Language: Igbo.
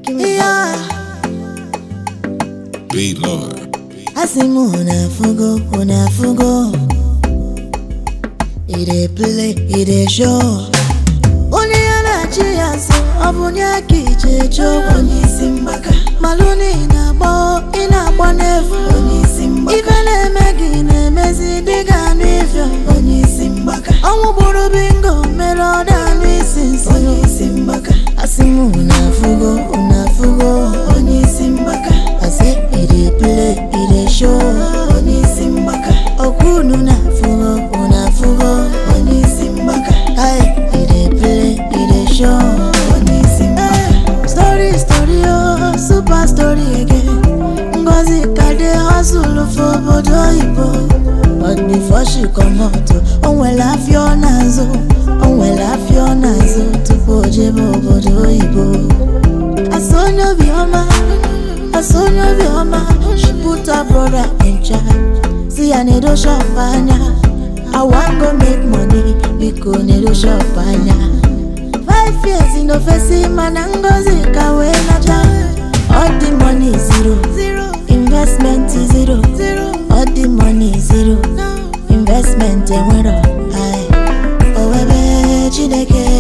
Yeah. Be Lord. Asimu unafugo. Ide play, ide show. Onye anachi yaso, obunya kichecho. Onye simbaka. Maluni inagbo nefu. Onye simbaka. Ifele megi nemezi diga nifyo. Onye simbaka. Omu buru bingo meloda nisinsi. Onye simbaka. Asimu unafugo. Onye simbaka. Ase ide play, ide show. Onye simbaka. Okunu unafugo. Onye simbaka. Hey, ide play, ide show. Onye simbaka. Story, oh, super story again. Ngozi kade hustle for bodo ibo. But before she come out, onwela fio nazo, tupo jebo bodo ibo. Asonyo bioma, she put her brother in charge. See I need to shop anya. I want go make money, because need to shop anya. 5 years in the face, man, Ngozi kawe na ja. All the money zero. Investment is zero. All the money zero. Investment wero. Aye. Owebe Chineke.